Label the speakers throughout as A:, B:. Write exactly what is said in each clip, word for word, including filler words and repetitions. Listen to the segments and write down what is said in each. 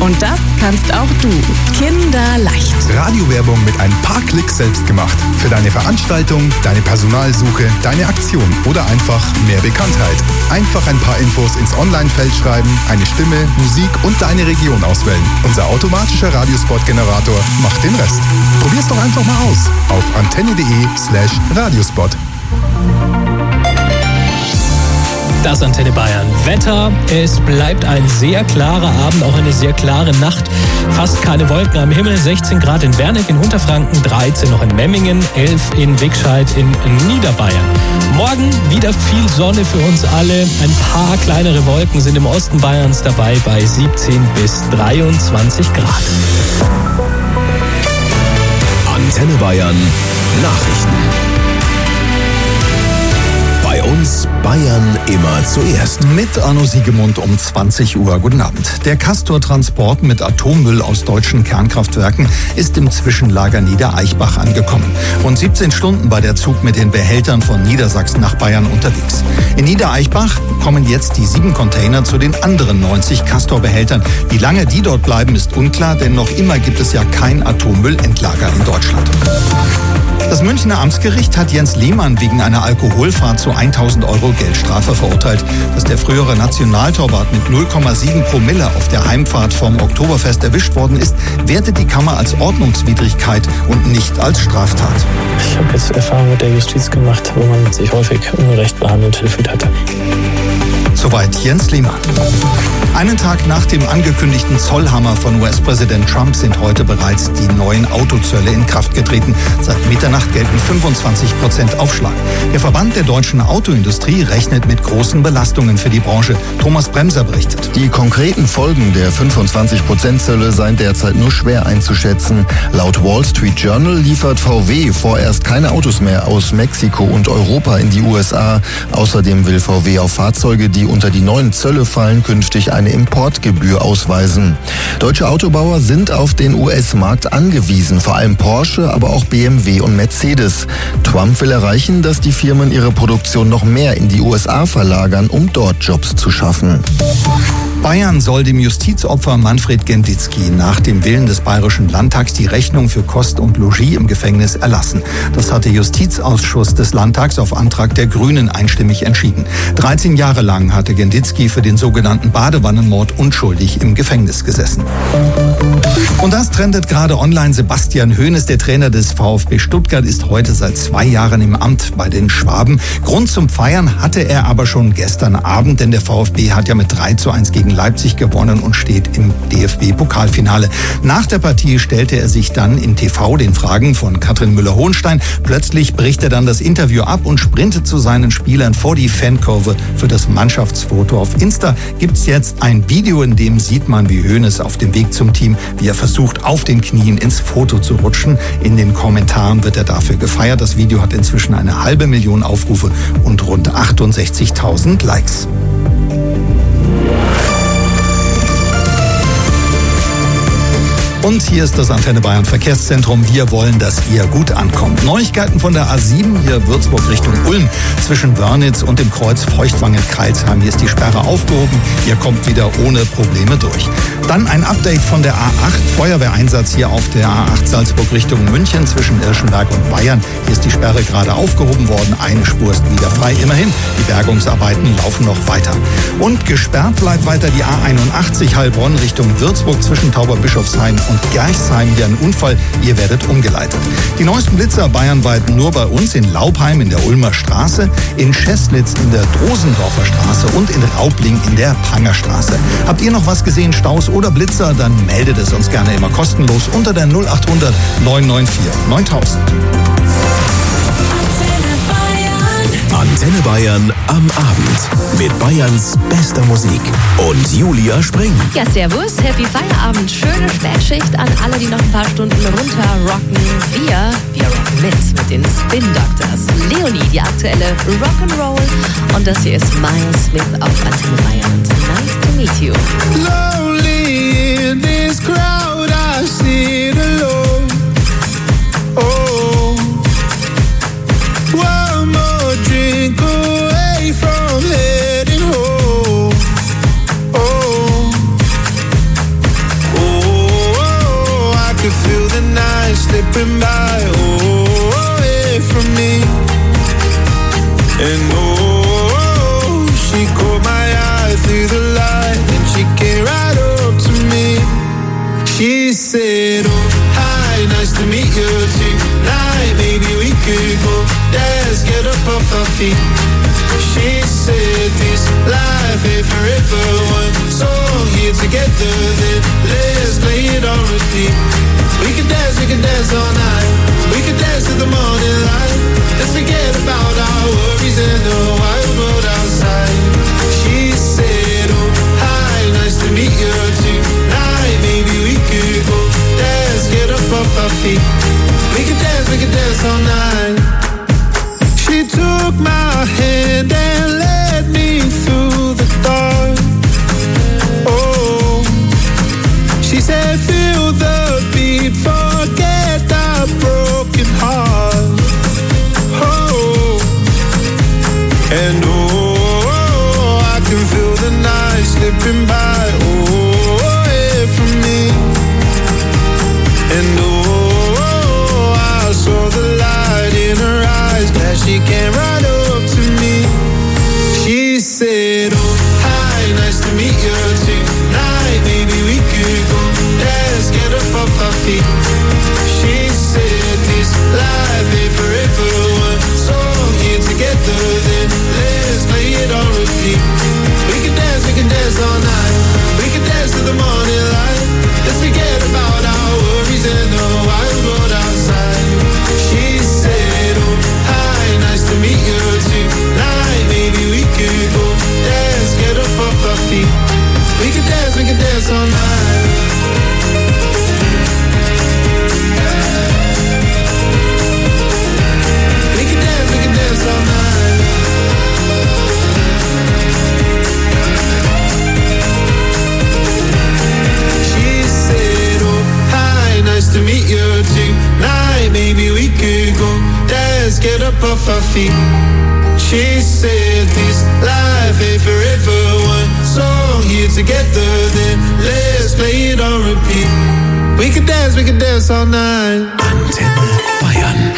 A: Und das kannst auch du. Kinderleicht.
B: Radiowerbung mit ein paar Klicks selbst gemacht. Für deine Veranstaltung, deine Personalsuche, deine Aktion oder einfach mehr Bekanntheit. Einfach ein paar Infos ins Online-Feld schreiben, eine Stimme, Musik und deine Region auswählen. Unser automatischer Radiospot-Generator macht den Rest. Probier's doch einfach mal aus auf antenne.de slash Radiospot.
C: Das Antenne Bayern Wetter. Es bleibt ein sehr klarer Abend, auch eine sehr klare Nacht. Fast keine Wolken am Himmel. sechzehn Grad in Werneck in Unterfranken, dreizehn noch in Memmingen, elf in Wigscheid in Niederbayern. Morgen wieder viel Sonne für uns alle. Ein paar kleinere Wolken sind im Osten Bayerns dabei bei siebzehn bis dreiundzwanzig Grad.
D: Antenne Bayern Nachrichten. Bei uns Bayern immer zuerst.
E: Mit Arno Siegemund um zwanzig Uhr. Guten Abend. Der Castor-Transport mit Atommüll aus deutschen Kernkraftwerken ist im Zwischenlager Niedereichbach angekommen. Rund siebzehn Stunden war der Zug mit den Behältern von Niedersachsen nach Bayern unterwegs. In Niedereichbach kommen jetzt die sieben Container zu den anderen neunzig Castor-Behältern. Wie lange die dort bleiben, ist unklar, denn noch immer gibt es ja kein Atommüllendlager in Deutschland. Das Münchner Amtsgericht hat Jens Lehmann wegen einer Alkoholfahrt zu tausend Euro Geldstrafe verurteilt. Dass der frühere Nationaltorwart mit null Komma sieben Promille auf der Heimfahrt vom Oktoberfest erwischt worden ist, wertet die Kammer als Ordnungswidrigkeit und nicht als Straftat.
F: Ich habe jetzt Erfahrung mit der Justiz gemacht, wo man sich häufig ungerecht behandelt gefühlt hatte.
E: Soweit Jens Lehmann. Einen Tag nach dem angekündigten Zollhammer von U S-Präsident Trump sind heute bereits die neuen Autozölle in Kraft getreten. Seit Mitternacht gelten fünfundzwanzig Prozent Aufschlag. Der Verband der deutschen Autoindustrie rechnet mit großen Belastungen für die Branche. Thomas Bremser berichtet.
G: Die konkreten Folgen der fünfundzwanzig Prozent Zölle seien derzeit nur schwer einzuschätzen. Laut Wall Street Journal liefert V W vorerst keine Autos mehr aus Mexiko und Europa in die U S A. Außerdem will V W auf Fahrzeuge, die unter die neuen Zölle fallen, künftig eine Importgebühr ausweisen. Deutsche Autobauer sind auf den U S-Markt angewiesen, vor allem Porsche, aber auch B M W und Mercedes. Trump will erreichen, dass die Firmen ihre Produktion noch mehr in die U S A verlagern, um dort Jobs zu schaffen.
E: Bayern soll dem Justizopfer Manfred Genditzki nach dem Willen des Bayerischen Landtags die Rechnung für Kost und Logis im Gefängnis erlassen. Das hat der Justizausschuss des Landtags auf Antrag der Grünen einstimmig entschieden. dreizehn Jahre lang hatte Genditzki für den sogenannten Badewannenmord unschuldig im Gefängnis gesessen. Und das trendet gerade online. Sebastian Hoeneß, der Trainer des VfB Stuttgart, ist heute seit zwei Jahren im Amt bei den Schwaben. Grund zum Feiern hatte er aber schon gestern Abend, denn der VfB hat ja mit drei zu eins gegen Leipzig gewonnen und steht im D F B-Pokalfinale. Nach der Partie stellte er sich dann in T V den Fragen von Katrin Müller-Hohenstein. Plötzlich bricht er dann das Interview ab und sprintet zu seinen Spielern vor die Fankurve für das Mannschaftsfoto. Auf Insta gibt's jetzt ein Video, in dem sieht man, wie Hoeneß auf dem Weg zum Team, wie er versucht, auf den Knien ins Foto zu rutschen. In den Kommentaren wird er dafür gefeiert. Das Video hat inzwischen eine halbe Million Aufrufe und rund achtundsechzigtausend Likes. Und hier ist das Antenne Bayern Verkehrszentrum. Wir wollen, dass ihr gut ankommt. Neuigkeiten von der A sieben hier Würzburg Richtung Ulm. Zwischen Wörnitz und dem Kreuz Feuchtwangen-Kreilsheim. Hier ist die Sperre aufgehoben. Ihr kommt wieder ohne Probleme durch. Dann ein Update von der A acht. Feuerwehreinsatz hier auf der A acht Salzburg Richtung München zwischen Irschenberg und Bayern. Hier ist die Sperre gerade aufgehoben worden. Eine Spur ist wieder frei. Immerhin, die Bergungsarbeiten laufen noch weiter. Und gesperrt bleibt weiter die A einundachtzig Heilbronn Richtung Würzburg zwischen Tauberbischofsheim und Gerchsheim. Hier ein Unfall. Ihr werdet umgeleitet. Die neuesten Blitzer bayernweit nur bei uns in Laubheim in der Ulmer Straße, in Scheßlitz in der Drosendorfer Straße und in Raubling in der Prangerstraße. Habt ihr noch was gesehen, Staus oder Blitzer? Dann meldet es uns gerne immer kostenlos unter der null achthundert neun neun vier neuntausend.
D: Antenne Bayern am Abend mit Bayerns bester Musik und Julia Spring.
H: Ja, servus, happy Feierabend, schöne Spätschicht an alle, die noch ein paar Stunden runter rocken. Wir, wir rocken mit, mit den Spin Doctors. Leonie, die aktuelle Rock'n'Roll, und das hier ist Miles Smith auf Antenne Bayern. Nice to meet you.
I: Lonely in this crowd, I sit alone. Oh, one more drink away from heading home. Oh, said, oh, hi, nice to meet you tonight. Maybe we could go dance, get up off our feet. She said this life ain't forever. One song here together, then let's play it on repeat. We could dance, we could dance all night. We could dance to the morning light. Let's forget about our worries and the wild world outside. She said, oh, hi, nice to meet you tonight. Maybe we could go dance, get up off our feet. We could dance, we could dance all night. She took my hand and led me through the dark. Oh, she said, feel the beat, forget that broken heart. Oh, and oh, I can feel the night slipping by. Oh, away from me. And oh, I saw the light in her eyes that she came right up to me. She said, oh, hi, nice to meet you tonight. Maybe we could go dance, get up off our feet. She said this life ain't forever. One song here together, then let's play it on repeat. We can dance, we can dance all night. We can dance to the morning light. Let's forget about our worries and the wild world outside. She said, oh, hi, nice to meet you tonight. Maybe we could go dance, get up off our feet. We can dance, we can dance all night. We can dance, we can dance all night. She said, oh, hi, nice to meet you tonight. Maybe we could go dance, get up off our feet. She said this life ain't forever. One song here together, then let's play it on repeat. We can dance, we can dance all night.
D: Antenne Bayern.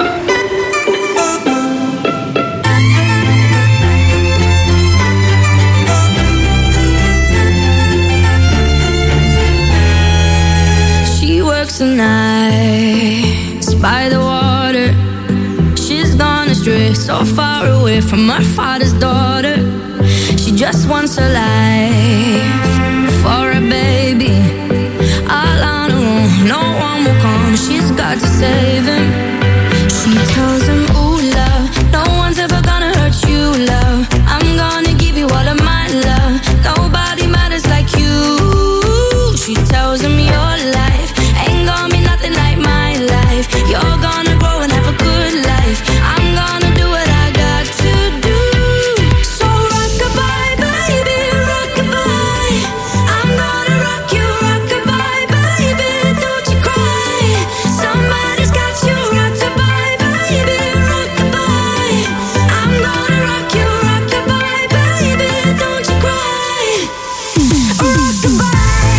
J: She works the nights by the water. She's gone astray, so far away from her father's daughter. She just wants a life for a baby. All on her own, no one will come. She's got to save him. She tells him, ooh, love, no one's ever gonna hurt you, love. I'm gonna give you all of my love. Nobody matters like you. She tells him your life ain't gonna be nothing like my life. You're gonna grow and have a good life. I'm gonna do what I got to do. So rock-a-bye, baby, rock-a-bye. I'm gonna rock you, rock-a-bye, baby, don't you cry. Somebody's got you, rock-a-bye, baby, rock-a-bye. I'm gonna rock you, rock-a-bye, baby, don't you cry. Rock-a-bye.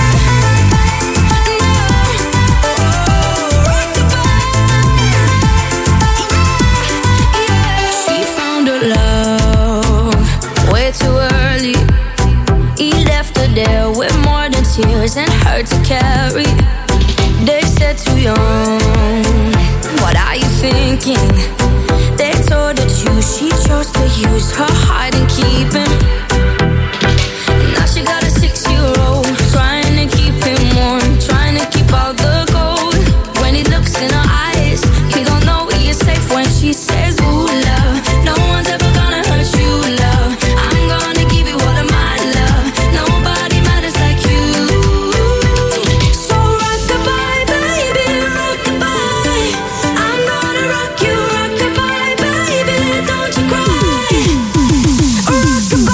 J: There with more than tears and hurt to carry. They said too young, what are you thinking? They told her to, she chose to use her heart and keep him. Now she got a six-year-old, trying to keep him warm, trying to keep out the cold. When he looks in her eyes, he don't know he is safe when she says, ooh, love, no one's ever gonna hurt you, love. I'm gonna give you all of my love. Nobody matters like you. So rock-a-bye, baby, rock-a-bye. I'm gonna rock you, rock-a-bye, baby, don't you cry. Rock-a-bye.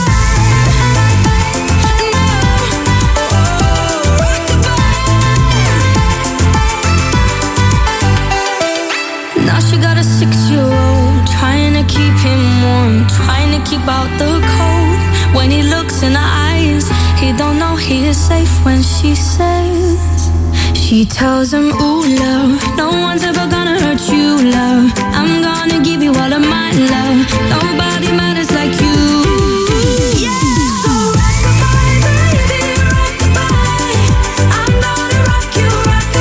J: Now she got a six-year-old, trying to keep him warm, trying to keep out the cold. When he looks in her eyes, he don't know he is safe when she says, she tells him, ooh, love, no one's ever gonna hurt you, love. I'm gonna give you all of my love. Nobody matters like you. Yeah. So rock-a-bye, baby, rock-a-bye. I'm gonna rock you, rock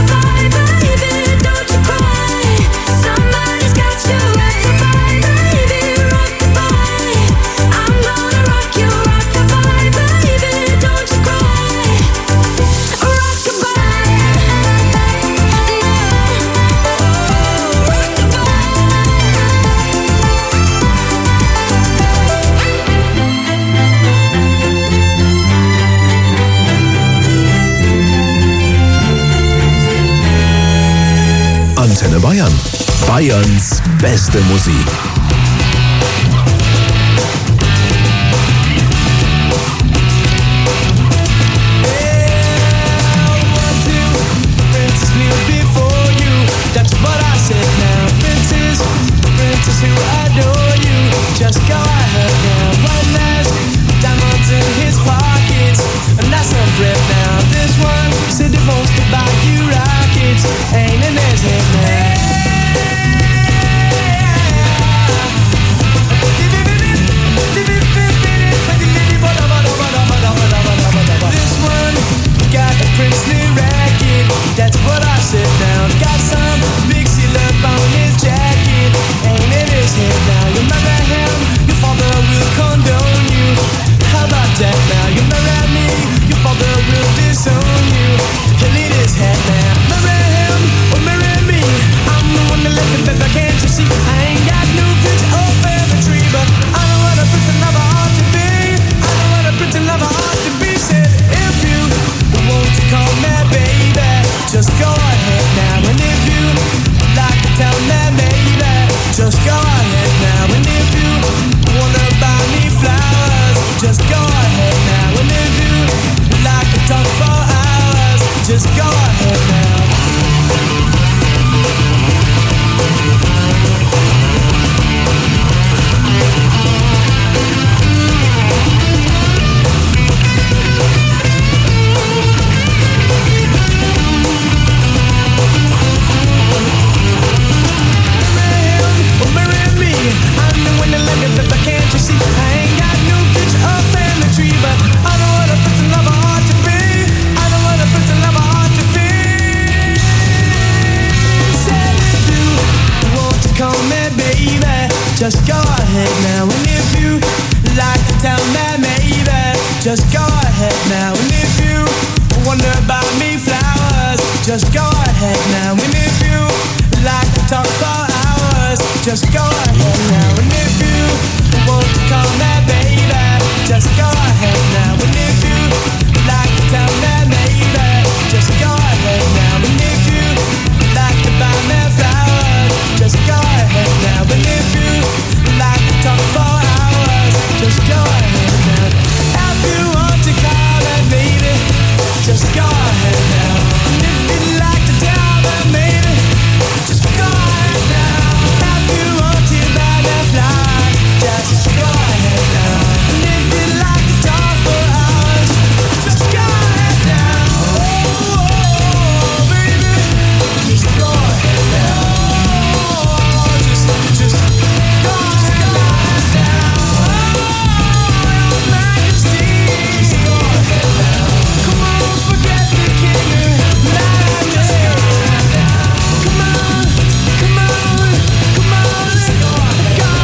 D: Antenne Bayern. Bayerns beste Musik.
I: Who adore you, just go ahead now. One last diamonds in his pockets, and that's some breath now. This one said he wants to buy you rockets, ain't in his head now. This one got a princely racket, that's what I said now. Got some big seal up on his jacket, ain't in his head now. You marry him, your father will condone you. How about that now? You marry me, your father will disown you. He'll eat his head now. Marry him or marry me, I'm the one that left him, baby, can't you see? I ain't got no picture or family tree, but I know what a pretty lover ought to be. I know what a pretty lover ought to be. Said if you want to call me baby, just go ahead now. And if you like to tell me maybe, just go ahead now. And if you wanna buy me flowers, just go ahead now. And if you like to talk for hours, just go ahead now. Can't you see? I ain't got no picture or family tree, but I know what a pretty lover ought to be. I know what a pretty lover ought to be. Said if you want to call me baby, just go ahead now. And if you like to tell me maybe, just go ahead now. And if you wonder about me flowers, just go ahead now. And if you like to talk for hours, just go ahead now. And if you want to call me baby, just go ahead now. And if you like to tell me maybe, just go ahead now. And if you like to buy me flowers, just go ahead now. And if you like to talk for hours, just go ahead now. If you want to call me baby, just go ahead now. And if you like to tell me maybe, just go ahead now. If you want to buy me flowers, just go ahead now. And if you like to talk for hours, just go ahead now. Oh, oh, baby, just go ahead now. Oh, just, just go ahead now. Oh, your Majesty, just go ahead now. Come on, forget the king. Nah, just go ahead now. Come on, come on, come on, let's go ahead. Go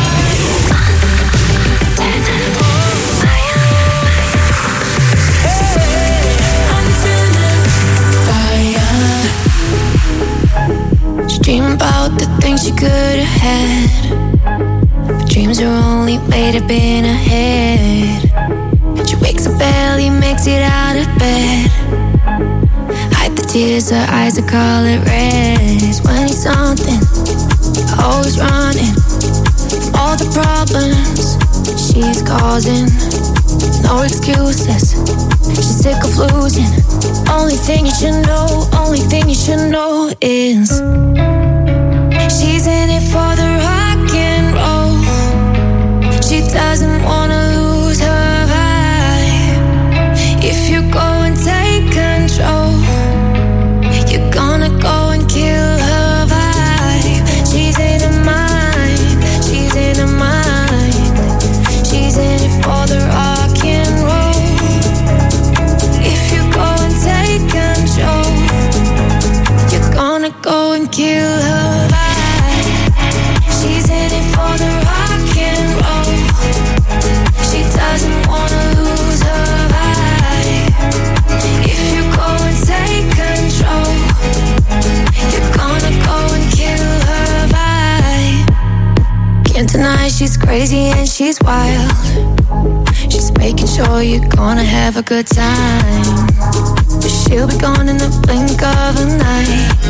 J: Dream about the things you could have had, but dreams are only made up in her head. She wakes up early, makes it out of bed, hide the tears, her eyes are color red. When he's something, always running from all the problems she's causing. No excuses, she's sick of losing. Only thing you should know, only thing you should know is she's in it for the rock and roll. She doesn't wanna lose her vibe. If you go and take control, you're gonna go and kill her vibe. She's in her mind, she's in her mind. She's in it for the rock and roll. If you go and take control, you're gonna go and kill her vibe. She's in it for the rock and roll. She doesn't wanna lose her vibe. If you go and take control, you're gonna go and kill her vibe. Can't deny she's crazy and she's wild. She's making sure you're gonna have a good time, but she'll be gone in the blink of an eye.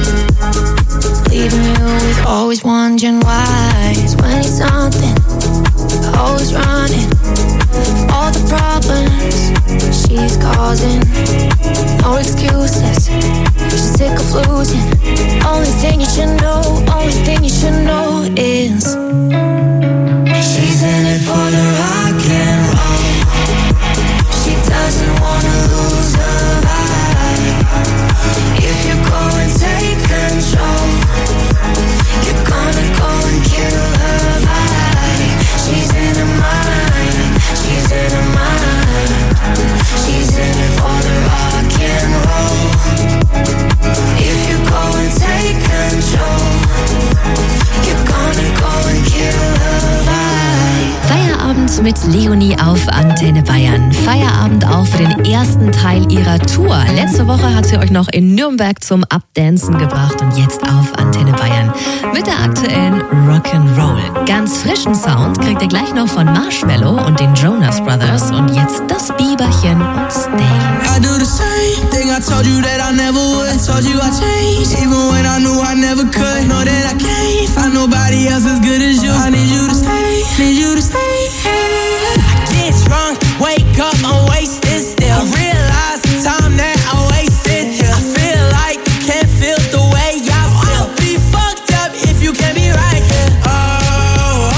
J: leaving you with always wondering why. It's when he's something, always running, all the problems she's causing. No excuses, she's sick of losing. Only thing you should know, only thing you should know is she's in it for the rock and roll. She doesn't wanna lose her vibe. If you go and take control, you're gonna go and kill her vibe. She's in her mind, she's in her mind. She's in it for the rock and roll. If you go and take control, you're gonna go and kill her vibe.
H: Feierabend mit Leonie auf Antenne Bayern. Feierabend auch für den ersten Teil ihrer Tour. Letzte Woche hat sie euch noch in Nürnberg zum Updancen gebracht und jetzt auf Antenne Bayern mit der aktuellen Rock'n'Roll. Ganz frischen Sound kriegt ihr gleich noch von Marshmello und den Jonas Brothers und jetzt das Biberchen und Stay.
K: I do the same thing I told you that I never would. I told you I changed, even when I knew I never could. Know that I can't find nobody else as good as you. I need you to stay, need you to stay. I get drunk, wake up, I'm wasted still. I realize the time that I wasted here. I feel like you can't feel the way I feel. I'll be fucked up if you can't be right here. Oh, oh,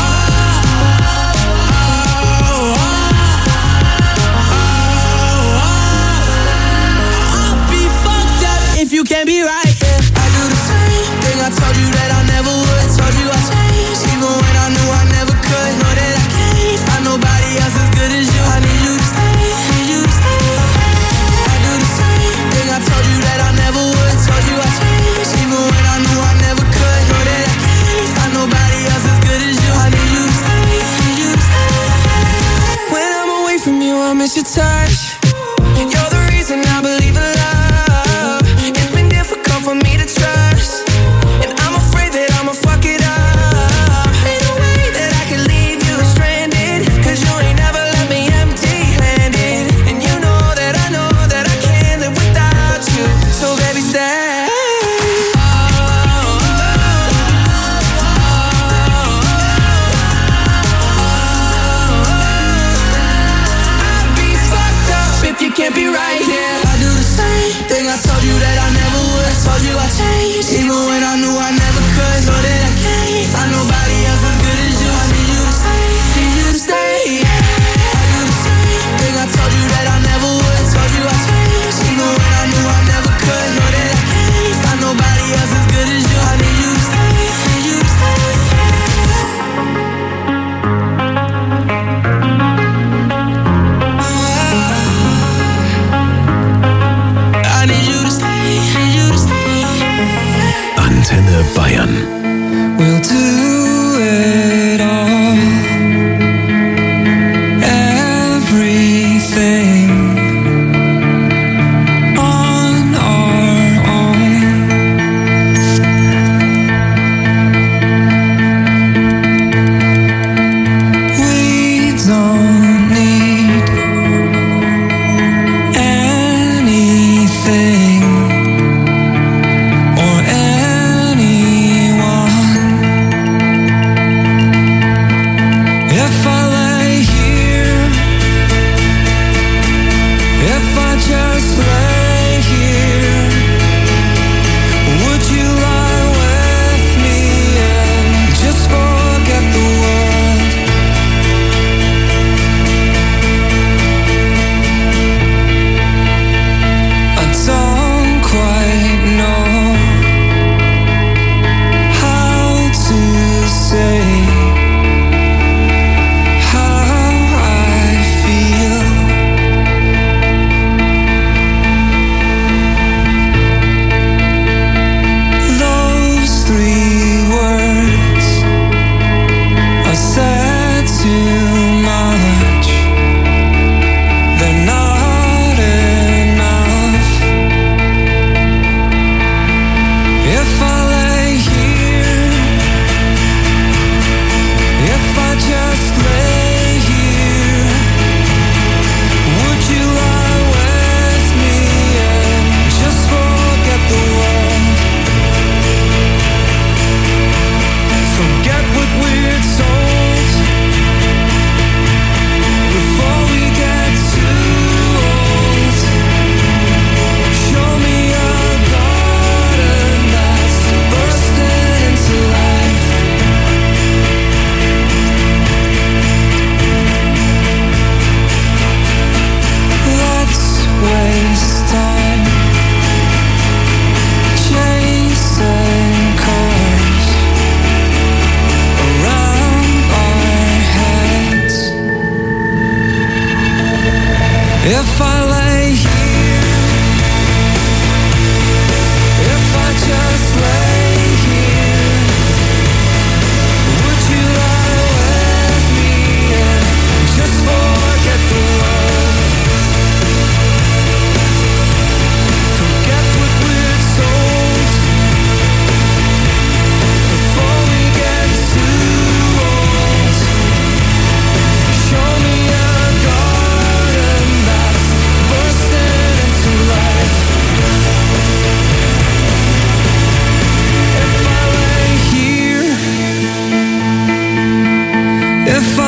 K: oh, oh, oh, oh. I'll be fucked up if you can't be right here. I do the same thing I told you that I never would. I told you I changed, even when I knew I never could. Know that I can't find nobody else as good as you. I need you to stay, need you to stay. I do the same thing I told you that I never would. I told you I changed, even when I knew I never could. Know that I can't find nobody else as good as you. I need you to stay, need you to stay. When I'm away from you, I miss your touch. You're the reason I believe in love. It's been difficult for me to trust, and I'm afraid that I'ma fuck it up. Ain't no way that I can leave you stranded, cause you ain't never left me empty-handed. And you know that I know that I can't live without you. So baby, stay. I'd be fucked up if you can't be right here. I do the same thing I told you that I never would. I told you I changed, even when I knew I never could. Know that I can't find nobody else as good as you. I need you to stay, need you to stay. I do the same thing I told you that I never would. I told you I changed, even when I knew I never could. Know that I can't find nobody else as good as you. I need you to stay, need you to stay. I need you to stay, need you to stay.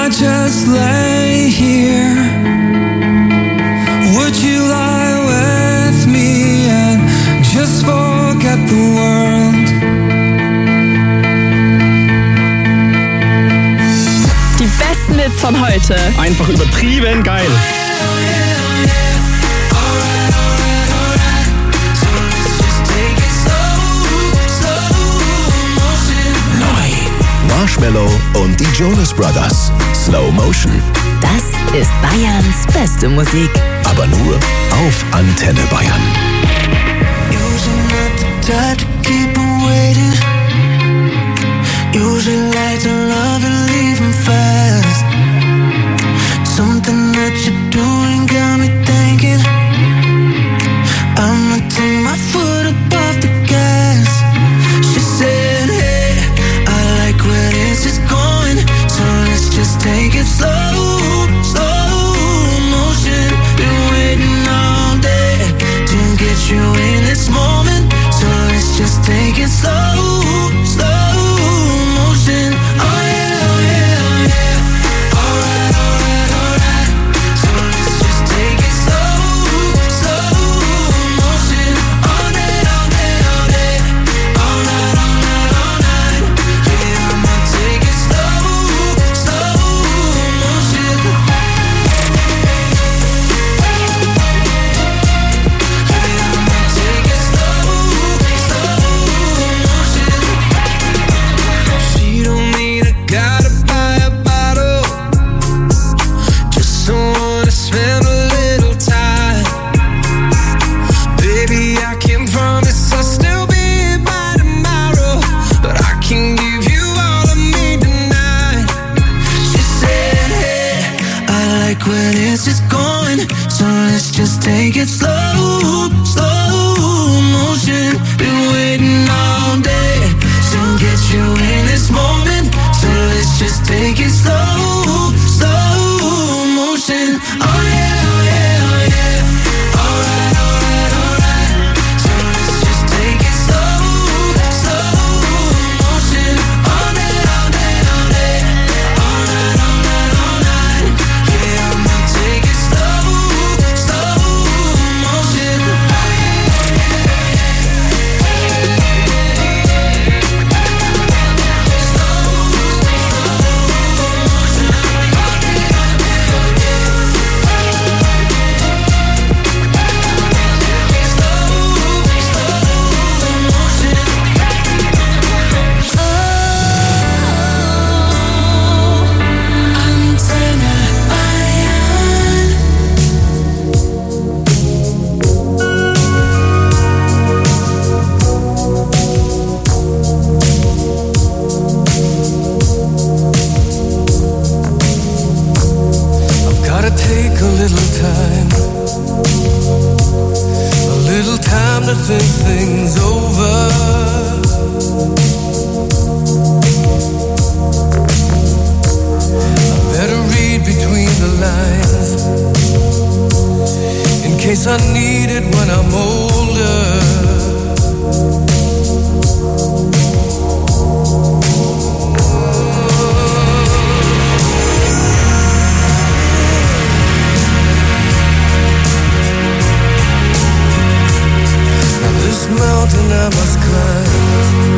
K: I just lay here? Would you lie with me and just forget the world?
A: Die besten Hits von heute.
C: Einfach übertrieben geil.
D: Marshmello und die Jonas Brothers. Slow Motion.
A: Das ist Bayerns beste Musik.
D: Aber nur auf Antenne Bayern.
K: Usually not the type to keep on waiting. Usually like to love and leave 'em fast. Something that you're doing got me thinking I'ma take my foot up off the gas. She said, hey, I like where this is going, so let's just take it slow, slow motion. Been waiting all day to get you in this moment, so let's just take it slow, slow motion. Oh yeah, oh yeah, oh yeah. Alright, alright, alright. So let's just take it slow, slow motion. All day, all day, all day. All night, all night, all night. Yeah, I'ma take it slow, slow motion. Yeah, I'ma take it slow, slow motion. She don't need a guy to buy a bottle, just someone to spend a little time. Baby, I can promise I'll still be here by tomorrow, but I can give you all of me tonight. She said, hey, I like where this is going, so let's just take it slow, slow motion. Been waiting all day to get you in this moment, so let's just take it slow, slow motion. Oh yeah, oh yeah, oh yeah. Alright, alright, alright. So let's just take it slow, slow motion. All day, all day, all day. All night, all night, all night. Yeah, I'ma take it slow, slow motion. I've gotta take a little time, a little time to think things over. I better read between the lines, in case I need it when I'm older. This mountain I must climb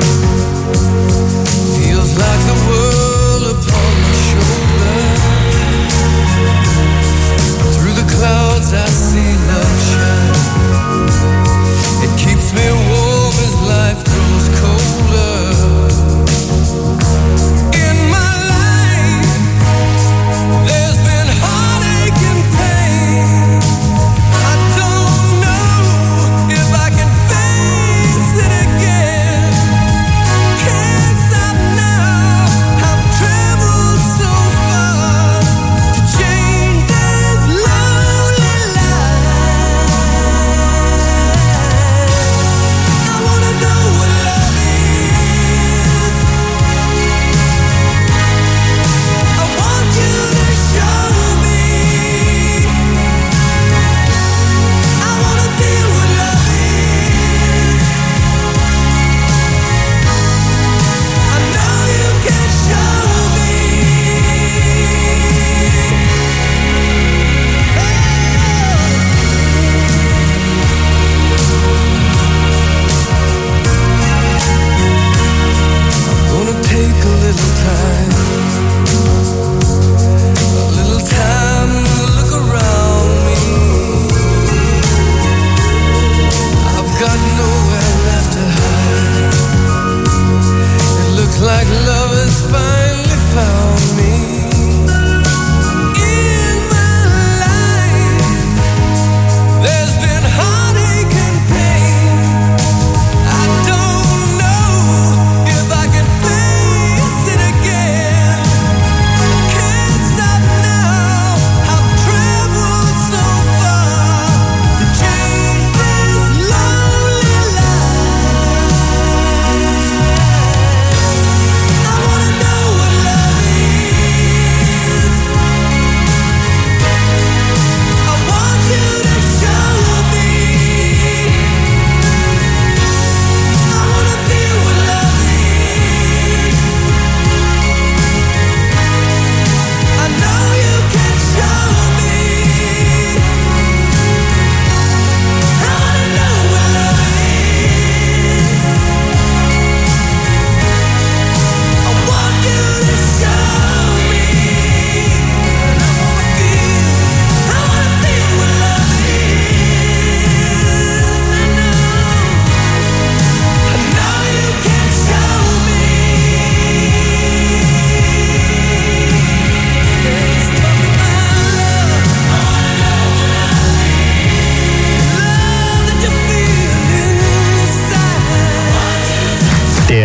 K: feels like the world upon my shoulder. Through the clouds I see love shine. It keeps me warm as life grows colder. In my life there's been heartache and pain. I don't know if I can face it again. Can't stop now. I've traveled so far to change this lonely life.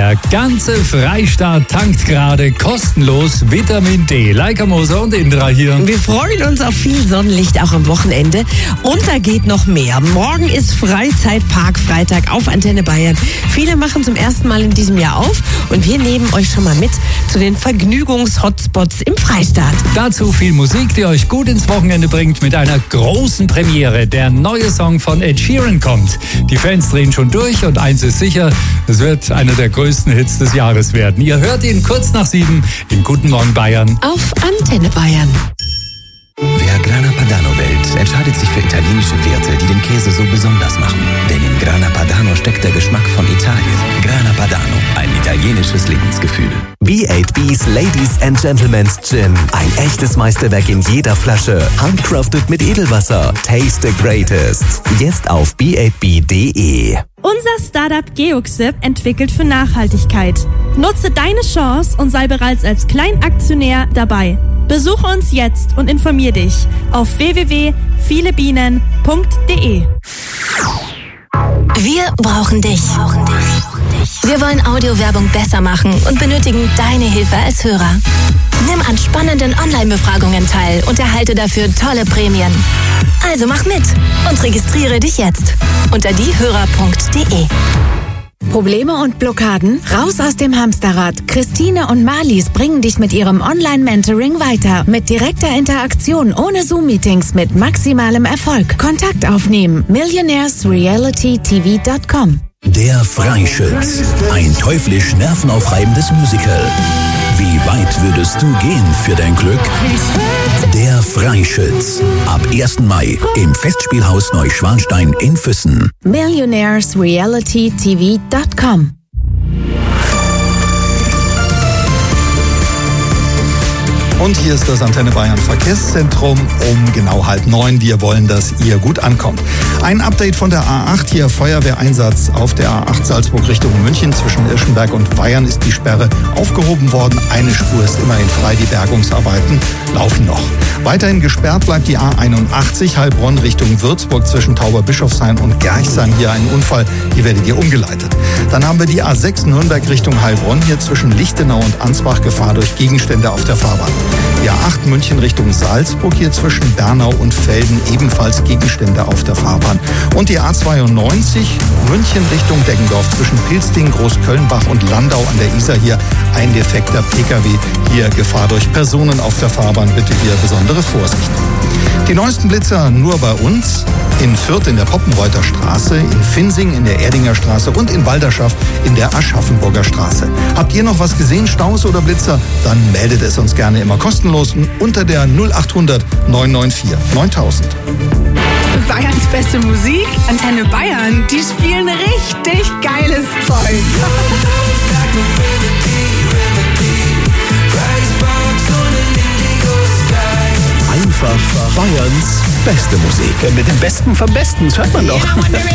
L: Der ganze Freistaat tankt gerade kostenlos Vitamin D. Leica Moser und Indra hier.
M: Wir freuen uns auf viel Sonnenlicht auch am Wochenende. Und da geht noch mehr. Morgen ist Freizeitpark-Freitag auf Antenne Bayern. Viele machen zum ersten Mal in diesem Jahr auf und wir nehmen euch schon mal mit zu den Vergnügungs-Hotspots im Freistaat.
L: Dazu viel Musik, die euch gut ins Wochenende bringt mit einer großen Premiere. Der neue Song von Ed Sheeran kommt. Die Fans drehen schon durch und eins ist sicher, es wird einer der größten Hits des Jahres werden. Ihr hört ihn kurz nach sieben in Guten Morgen Bayern.
M: Auf Antenne Bayern.
N: Wer Grana Padano wählt, entscheidet sich für italienische Werte, die den Käse so besonders machen. Denn in Grana Padano steckt der Geschmack von Italien. Grana Padano, ein italienisches Lebensgefühl.
O: B acht B's Ladies and Gentlemen's Gin. Ein echtes Meisterwerk in jeder Flasche. Handcrafted mit Edelwasser. Taste the greatest. Jetzt auf b acht b punkt d e.
P: Unser Startup Geoxip entwickelt für Nachhaltigkeit. Nutze deine Chance und sei bereits als Kleinaktionär dabei. Besuche uns jetzt und informier dich auf w w w punkt viele bienen punkt d e.
Q: Wir brauchen dich. Wir wollen Audiowerbung besser machen und benötigen deine Hilfe als Hörer. Nimm an spannenden Online-Befragungen teil und erhalte dafür tolle Prämien. Also mach mit und registriere dich jetzt unter diehörer punkt d e.
R: Probleme und Blockaden? Raus aus dem Hamsterrad. Christine und Marlies bringen dich mit ihrem Online-Mentoring weiter. Mit direkter Interaktion ohne Zoom-Meetings mit maximalem Erfolg. Kontakt aufnehmen. millionaires reality t v punkt com.
D: Der Freischütz. Ein teuflisch nervenaufreibendes Musical. Wie weit würdest du gehen für dein Glück? Der Freischütz. Ab ersten Mai im Festspielhaus Neuschwanstein in Füssen.
R: millionaires reality t v punkt com.
E: Und hier ist das Antenne Bayern Verkehrszentrum um genau halb neun. Wir wollen, dass ihr gut ankommt. Ein Update von der A acht hier. Feuerwehreinsatz auf der A acht Salzburg Richtung München. Zwischen Irschenberg und Bayern ist die Sperre aufgehoben worden. Eine Spur ist immerhin frei. Die Bergungsarbeiten laufen noch. Weiterhin gesperrt bleibt die A einundachtzig Heilbronn Richtung Würzburg zwischen Tauberbischofshain und Gerchsheim. Hier ein Unfall. Hier werdet ihr umgeleitet. Dann haben wir die A sechs Nürnberg Richtung Heilbronn. Hier zwischen Lichtenau und Ansbach Gefahr durch Gegenstände auf der Fahrbahn. Die A acht München Richtung Salzburg, hier zwischen Bernau und Velden ebenfalls Gegenstände auf der Fahrbahn. Und die A zweiundneunzig München Richtung Deggendorf zwischen Pilsting, Großkölnbach und Landau an der Isar, hier ein defekter P K W. Hier Gefahr durch Personen auf der Fahrbahn, bitte hier besondere Vorsicht. Die neuesten Blitzer nur bei uns. In Fürth in der Poppenreuther Straße, in Finsing in der Erdinger Straße und in Walderschaft in der Aschaffenburger Straße. Habt ihr noch was gesehen, Staus oder Blitzer? Dann meldet es uns gerne immer kostenlos unter der null acht hundert neun neun vier neuntausend.
S: Bayerns beste Musik, Antenne Bayern, die spielen richtig geiles Zeug.
D: Einfach Bayerns beste Musik.
T: Mit dem Besten vom Besten, das hört man doch.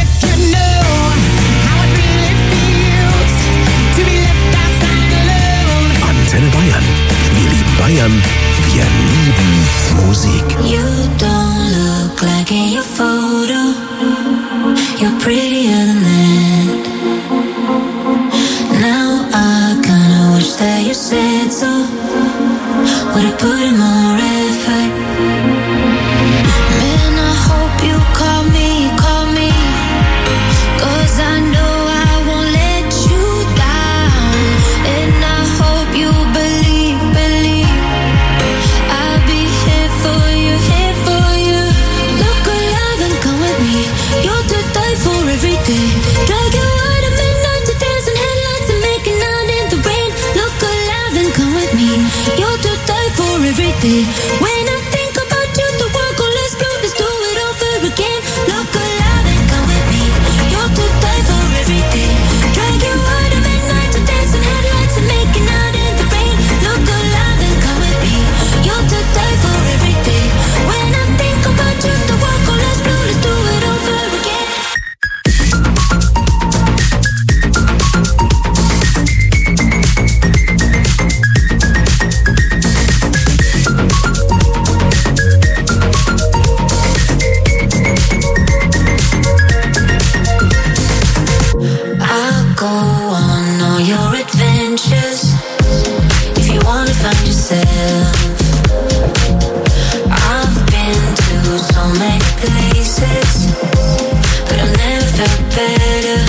D: Antenne Bayern. Wir lieben Bayern. Wir lieben Musik.
J: You don't look like in your photo. You're prettier than that. Now I kinda wish that you said so. Would've put in more effort. Man, I hope you call me, call me. Cause I know I won't let you down. And I hope you believe, believe I'll be here for you, here for you. Look alive and come with me. You're to die for every day. Drag you out at midnight to dancing headlights and making out in the rain. Look alive and come with me. You're to die for every day. When I think about you, the world goes less blue. Let's do it over again. Look alive and come with me. You're to die for every day. Drag you out at midnight to dancing headlights and making out in the rain. Look alive and come with me. You're to die for every day. When I think about you, the world goes less blue. Let's do it over again. find yourself. I've been to so many places, but I've never felt better.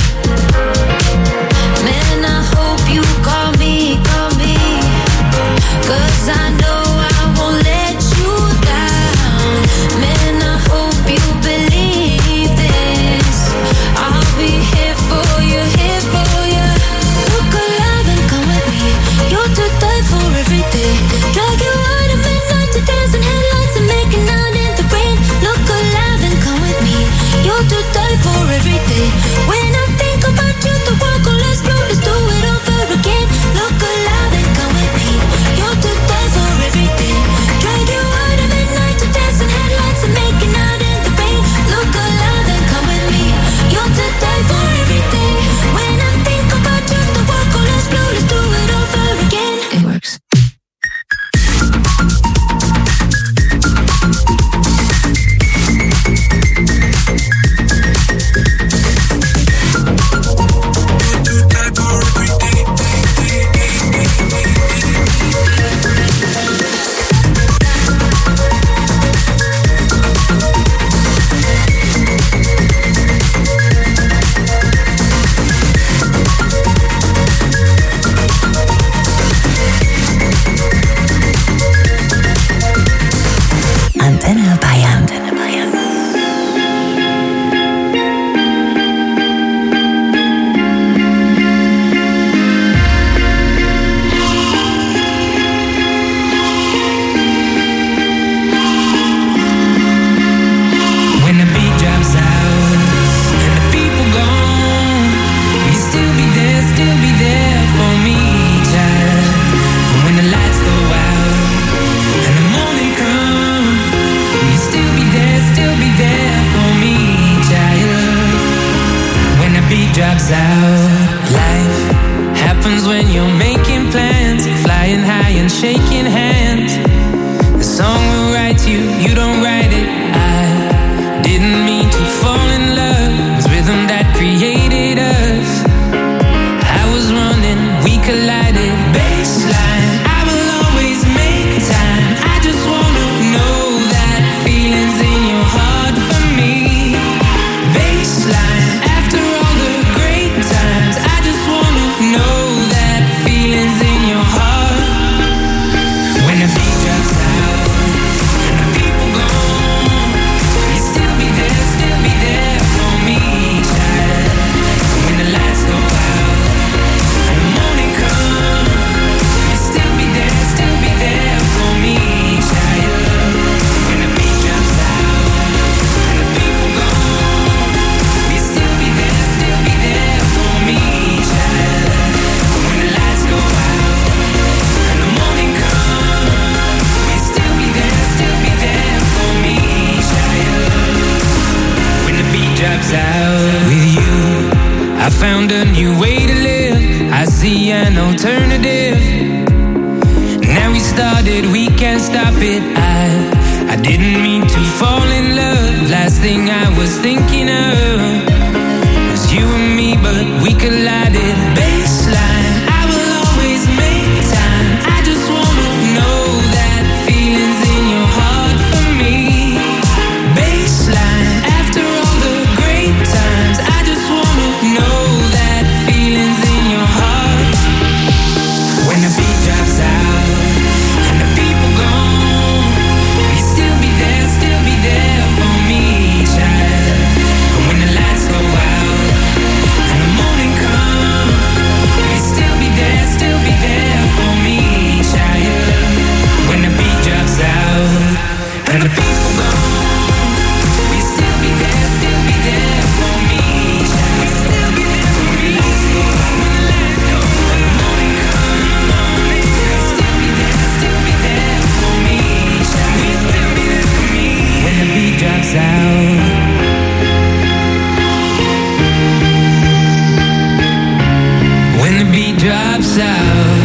J: Man, I hope you call me, call me, 'cause I know I won't let you down. Man, I hope you believe this. I'll be here for you, here for you. Look alive and come with me. You're to die for every day. Drag you out at midnight to dance in headlights and making out in the rain. Look alive and come with me. You're to die for every day. When I think about you, the world will explode. Let's do it over again. Look alive and come with me. You're to die for every day. Drag you out at midnight to dance in headlights and making out in the rain. Look alive and come with me. You're to die for every day. When I think about you, the world will explode. Let's do it over again. It works.
A: Antenne Bayern.
K: When the beat drops out and the people gone, will you still be there, still be there for me, child? And when the lights go out and the morning comes, will you still be there, still be there for me, child? When the beat drops out, life happens when you're making plans, flying high and shaking hands. The song will write you, you don't write it. I didn't mean to fall in love. It was rhythm that created us. I was running, we collided. Baseline, I will always make time. I just wanna know that feelings in your heart for me. Baseline, after all the great times, I just wanna know that feelings in your heart. When the beat drops out and the people gone, will you still be there, still be there for me, child? When the lights go out and the morning comes, will you still be there, still be there for me, child? When the beat drops out and the people gone, will you still be there, still be there for me, child? When the lights go out and the morning comes, will you still be there, still be there for me, child? When the beat drops out with you, I found a new way to live. I see an alternative. Now we started, we can't stop it. I I didn't mean to fall in love. Last thing I was thinking of was you and me, but we collided. Baseline, I will always make time. I just wanna know that feelings in your heart for me. Baseline, after all the great times, I just wanna know that feelings in your heart. When the beat drops out and the people gone, will you still be there, still be there for me, child? And when the lights go out and the morning comes, will you still be there, still be there for me, child? When the beat drops out and the people gone, will you still be there, still be there for me, child? Will you still be there for me? When the lights go and the morning comes, will you still be there, still be there for me, child? Will you still be there for me? When the beat drops out. When the beat drops out.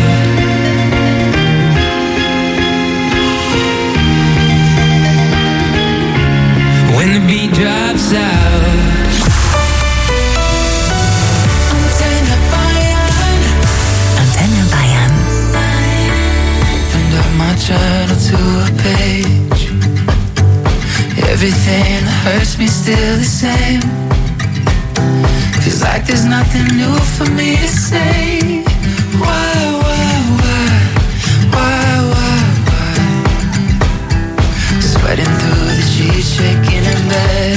K: When the beat drops out. Antenne Bayern.
A: Antenne Bayern.
U: journal to a page. Everything that hurts me still the same. Feels like there's nothing new for me to say. Why, why, why, why, why, why? Sweating through the sheets, shaking in bed.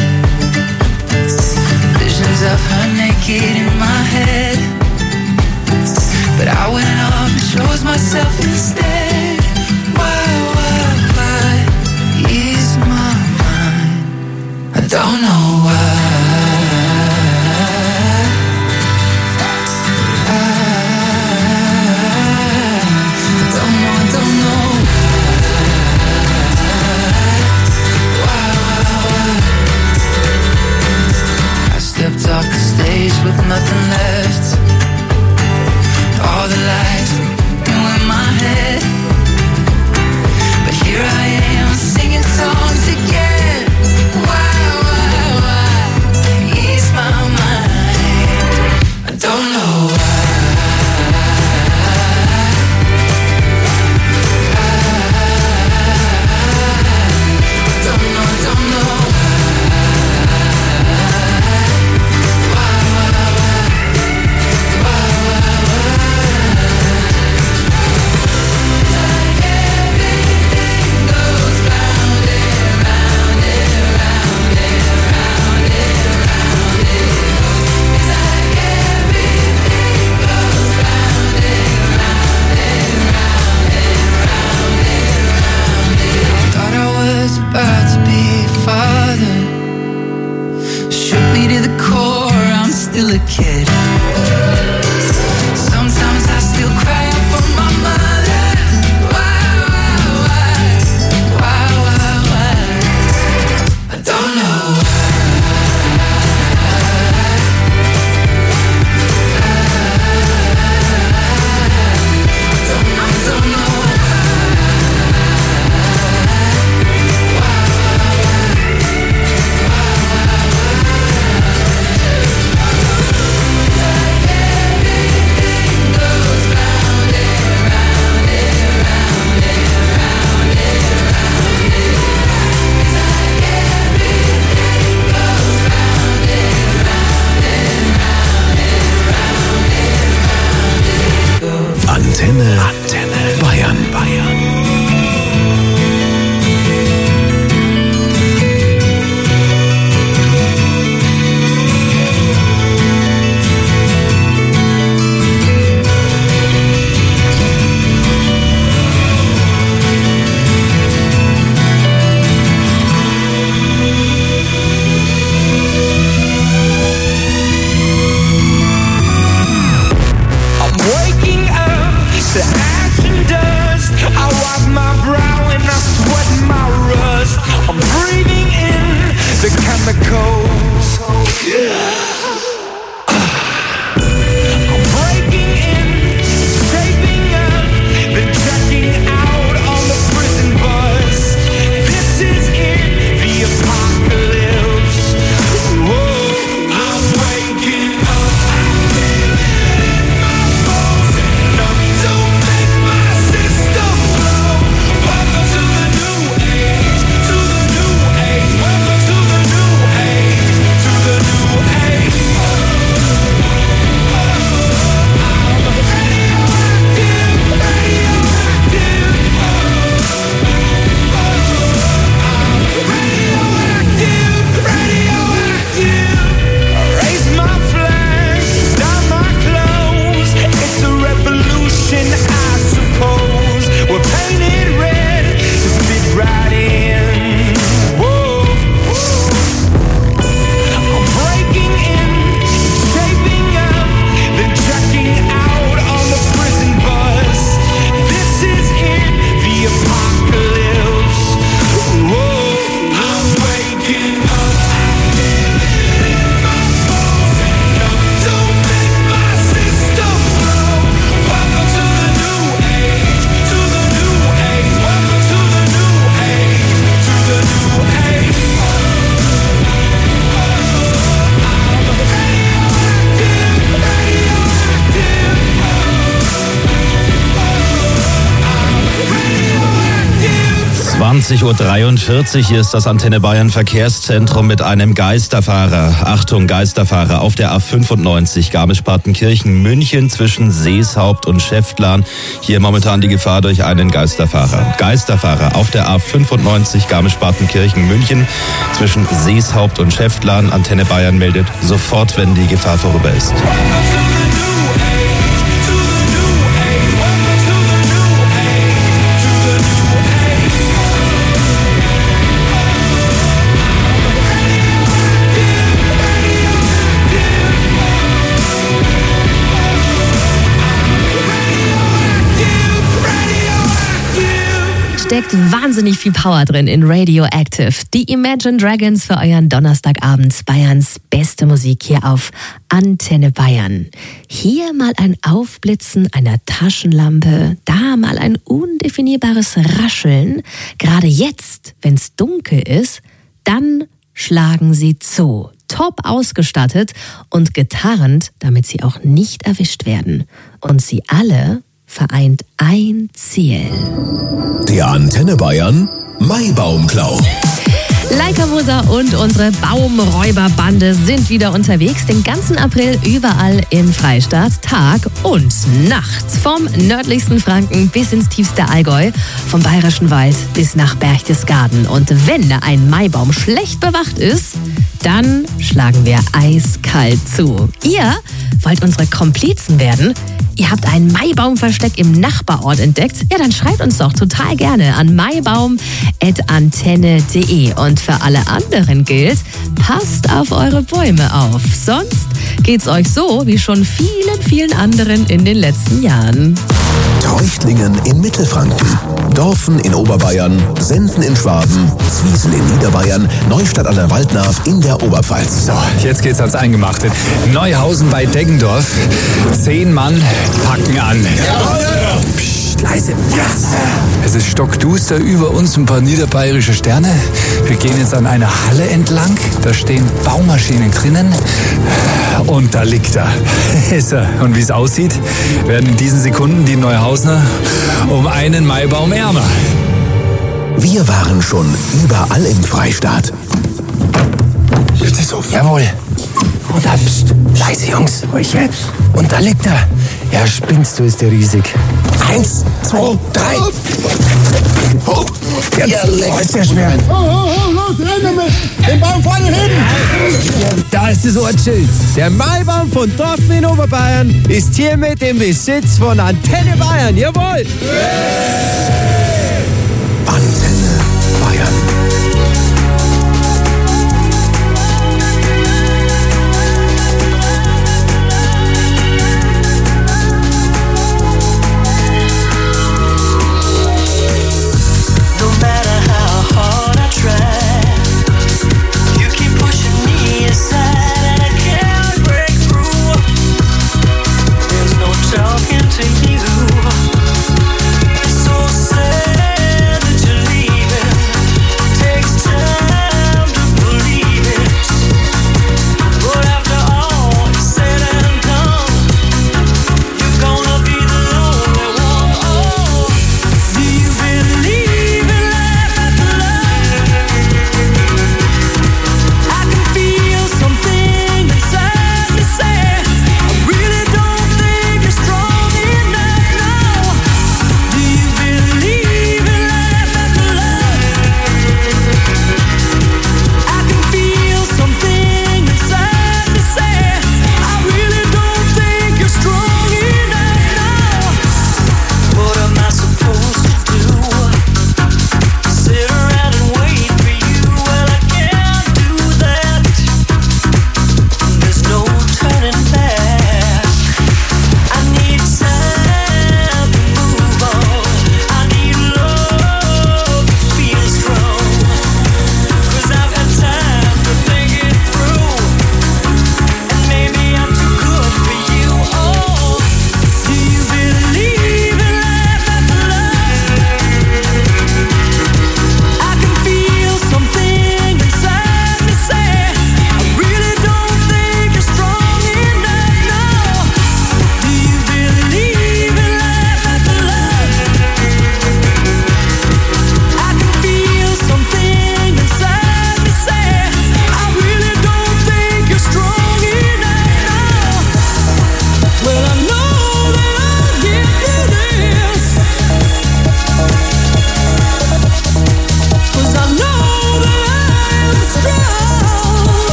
U: Visions of her naked in my head. But I went off and chose myself instead. Why, why, why ease my mind? I don't know why. I, I don't know, I don't know why, why, why. I stepped off the stage with nothing left. All the lights were in my head. But here I am singing songs again. Why, why, why ease my mind? I don't know why. I don't know, I don't know why, why, why, why, why, why. About to be a father, shook me to the core, I'm still a kid. Sometimes I still cry out for my mother. Why, why, why, why, why, why? I don't know why. I don't know, I don't know.
D: Antenne, Antenne Bayern, Bayern.
K: Hey
B: zwanzig Uhr dreiundvierzig, hier ist das Antenne Bayern Verkehrszentrum mit einem Geisterfahrer. Achtung, Geisterfahrer auf der A fünfundneunzig Garmisch-Partenkirchen München zwischen Seeshaupt und Schäftlarn. Hier momentan die Gefahr durch einen Geisterfahrer. Geisterfahrer auf der A fünfundneunzig Garmisch-Partenkirchen München zwischen Seeshaupt und Schäftlarn. Antenne Bayern meldet sofort, wenn die Gefahr vorüber ist.
H: Steckt wahnsinnig viel Power drin in Radioactive. Die Imagine Dragons für euren Donnerstagabend. Bayerns beste Musik hier auf Antenne Bayern. Hier mal ein Aufblitzen einer Taschenlampe, da mal ein undefinierbares Rascheln. Gerade jetzt, wenn's dunkel ist, dann schlagen sie zu. Top ausgestattet und getarnt, damit sie auch nicht erwischt werden. Und sie alle vereint ein Ziel.
D: Der Antenne Bayern Maibaumklau.
H: Leica Moser und unsere Baumräuberbande sind wieder unterwegs. Den ganzen April überall im Freistaat. Tag und Nacht. Vom nördlichsten Franken bis ins tiefste Allgäu. Vom Bayerischen Wald bis nach Berchtesgaden. Und wenn ein Maibaum schlecht bewacht ist, dann schlagen wir eiskalt zu. Ihr wollt unsere Komplizen werden? Ihr habt ein Maibaumversteck im Nachbarort entdeckt? Ja, dann schreibt uns doch total gerne an maibaum at antenne punkt de. Und für alle anderen gilt, passt auf eure Bäume auf. Sonst geht's euch so wie schon vielen, vielen anderen in den letzten Jahren.
D: Treuchtlingen in Mittelfranken, Dorfen in Oberbayern, Senden in Schwaben, Zwiesel in Niederbayern, Neustadt an der Waldnaaf in der Oberpfalz.
L: So, jetzt geht's ans Eingemachte. Neuhausen bei Deggendorf. Zehn Mann packen an. Psst, leise. Yes. Es ist stockduster, über uns ein paar niederbayerische Sterne. Wir gehen jetzt an einer Halle entlang. Da stehen Baumaschinen drinnen. Und da liegt er. Ist er. Und wie es aussieht, werden in diesen Sekunden die Neuhausener um einen Maibaum ärmer.
D: Wir waren schon überall im Freistaat.
V: Bitte so. Jawohl. Und da, pst, leise Jungs, euch jetzt. Und da liegt er. Ja, spinnst du, ist der riesig. Eins, zwei, drei. Oh, jetzt ja, oh, ist der schwer. Oh, oh, oh, los, rein damit. Den Baum vorne hin.
W: Da ist das Ortsschild. Der Maibaum von Dorfen in Oberbayern ist hiermit im Besitz von Antenne Bayern. Jawohl.
D: Antenne Bayern.
U: So sad that you're leaving.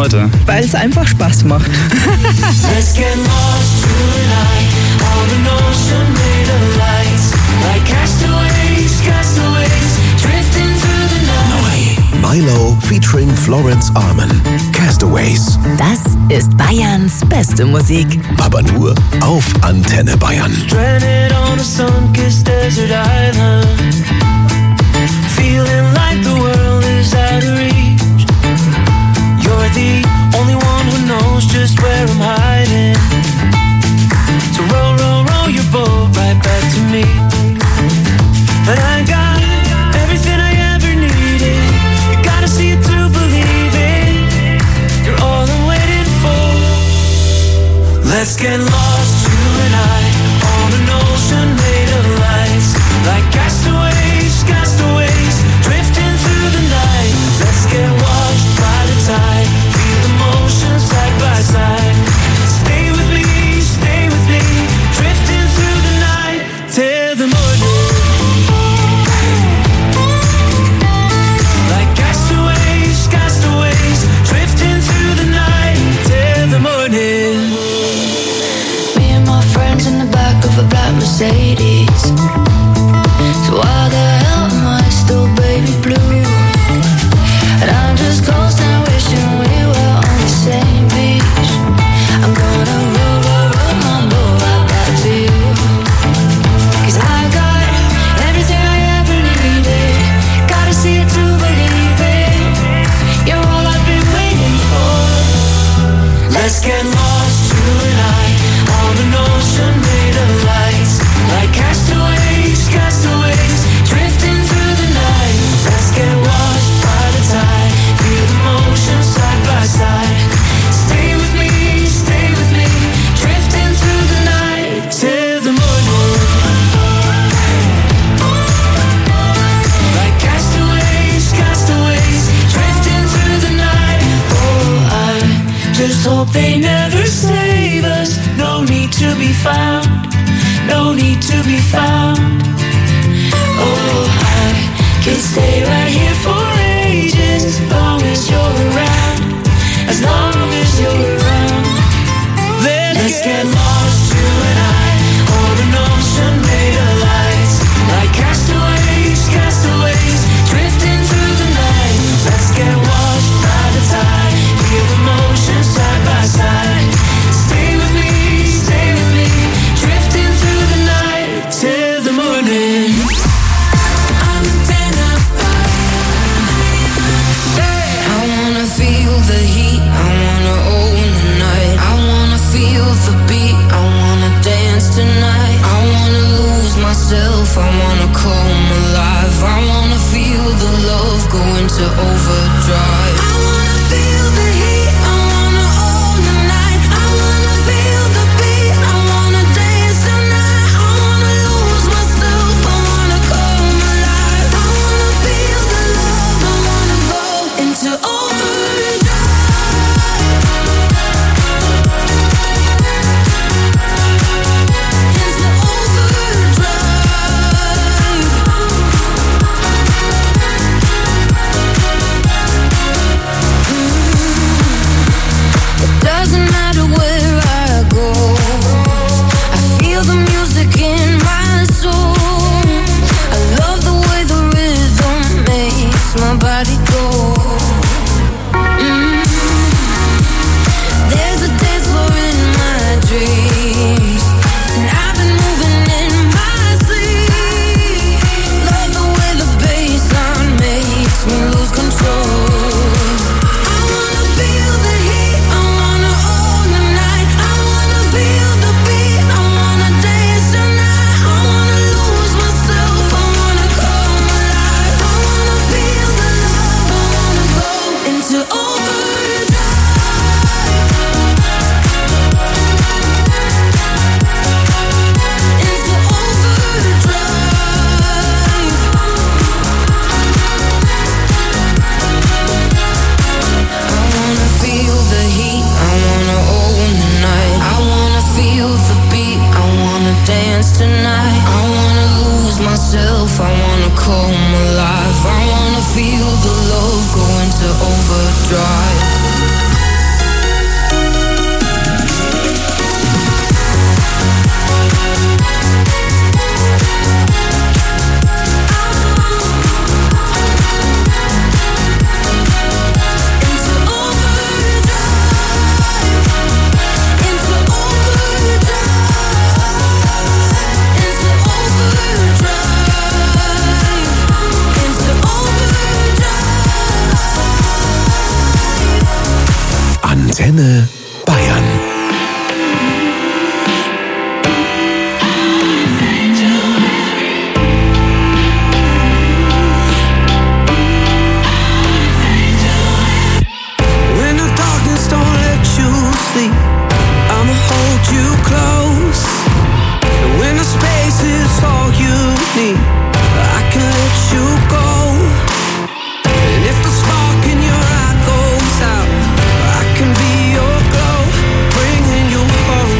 F: heute?
G: Weil es einfach Spaß macht.
K: Let's get lost tonight on an ocean made of lights, like castaways, castaways, drifting through the night.
D: Milo featuring Florence Arman. Castaways.
A: Das ist Bayerns beste Musik.
D: Aber nur auf Antenne Bayern.
K: Stranded on a sun-kissed desert island, feeling like the world is out of reach. You're the only one who knows just where I'm hiding. So roll, roll, roll your boat right back to me. And I got everything I ever needed. You gotta see it to believe it. You're all I'm waiting for. Let's get lost, you and I, on an ocean made of lights, like castaways, castaways, drifting through the night. Let's get washed by the tide, feel the motion side by side. Stay with me, stay with me, drifting through the night till the morning. Like castaways, castaways, drifting through the night till the morning. Me and my friends in the back of a black Mercedes. So why the hell am I still baby blue? And I'm just coasting, wishing we were on the same beach. I'm gonna roll, roll, roll my boat right back to you. Cause I got everything I ever needed. Gotta see it to believe it. You're all I've been waiting for. Let's get lost, you and I, on an ocean made of lights, like castaways, castaways, drifting through the night. Let's get washed by the tide, feel the motion side by side. Stay with me, stay with me, drifting through the night till the morning. Like castaways, castaways, drifting through the night. Oh, I just hope they never save us. No need to be found, no need to be found. Oh, I can stay right here for ages, as long as you're around, as long as you're around. Let's, Let's get lost, you and I, on an ocean made of lights, like castaways, castaways, drifting through the night. Let's get washed by the tide, feel the motion side by side. Stay with me, stay with me, drifting through the night till the morning. I wanna feel the heat, I wanna own the night. I wanna feel the beat, I wanna dance tonight. I wanna lose myself, I wanna come alive. I wanna feel the love go into overdrive. I wanna feel the heat, I wanna own the night. I wanna feel the beat, I wanna dance tonight. I wanna lose myself, I wanna come alive. I wanna feel the love, I wanna go into overdrive. Into overdrive. It doesn't matter where I go, I feel the music in my soul. I love the way the rhythm makes my body go. Mm. There's a dance floor in my dreams, and I've been moving in my sleep. Love the way the bassline makes me lose control. I wanna feel the heat, I wanna own the night. I wanna feel the beat, I wanna dance tonight. I wanna lose myself, I wanna come alive. I wanna feel the love, I wanna go into overdrive. Into overdrive. I wanna feel the heat, I wanna own the night. I wanna feel the beat, I wanna dance tonight. I wanna lose myself, I wanna come alive. I wanna feel the love go into overdrive.
D: Antenne Bayern.
K: When the darkness don't let you sleep, I'ma hold you close. And when the space is all you need, I can let you go. And if the spark in your eye goes out, I can be your glow, bringing you home.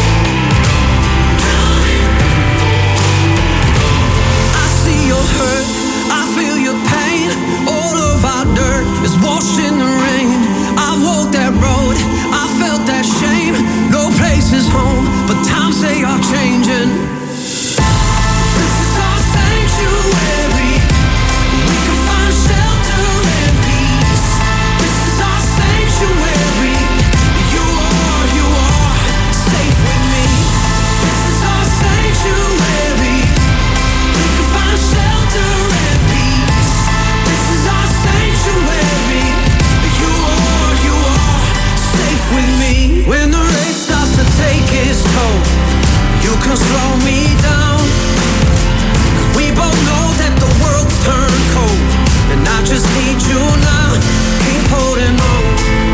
K: I see your hurt, I feel your pain. All of our dirt is washed in the rain. I've walked that road, I felt that shame. No place is home, but times they are changing. This is our sanctuary. We can find shelter and peace. This is our sanctuary. You are, you are safe with me. This is our sanctuary. We can find shelter and peace. This is our sanctuary. You are, you are safe with me. When the race starts to take its toll, you can slow me down. 'Cause we both know that the world's turned cold, and I just need you now. Keep holding on.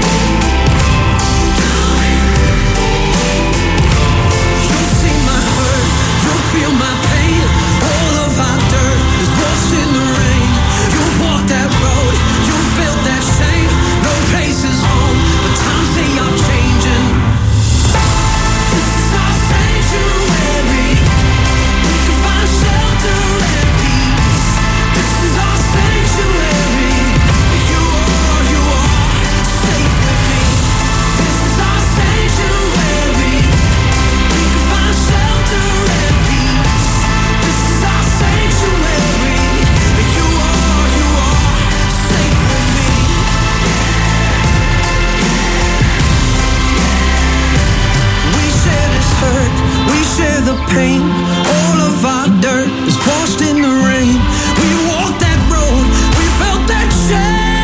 K: You'll see my hurt, you'll feel my pain. All of our dirt is washed in the rain. You've walked that road, you felt that shame. No place is home, but times they are changing. This is our sanctuary. We can find shelter and peace. This is our sanctuary. You are, you are safe with me. This is our sanctuary. We can find shelter and peace. This is our sanctuary. You are, you are safe with me. We share this hurt, we share the pain. All of our dirt is washed in the rain. We walked that road, we felt that shame.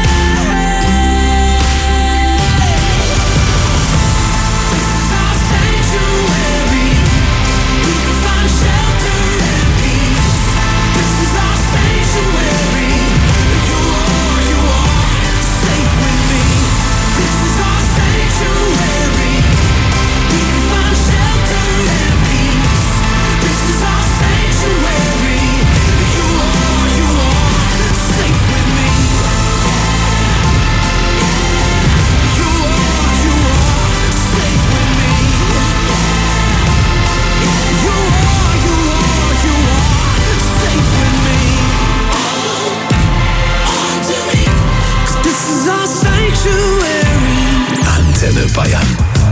K: This is our sanctuary. We can find shelter and peace. This is our sanctuary. You are, you are safe with me. This is our sanctuary. We can find shelter and peace. This is our sanctuary. You are, you are safe with me. You are, you are safe with me. You are, you are, you are safe with me. On to me. 'Cause this is our sanctuary.
D: Antenne Bayern.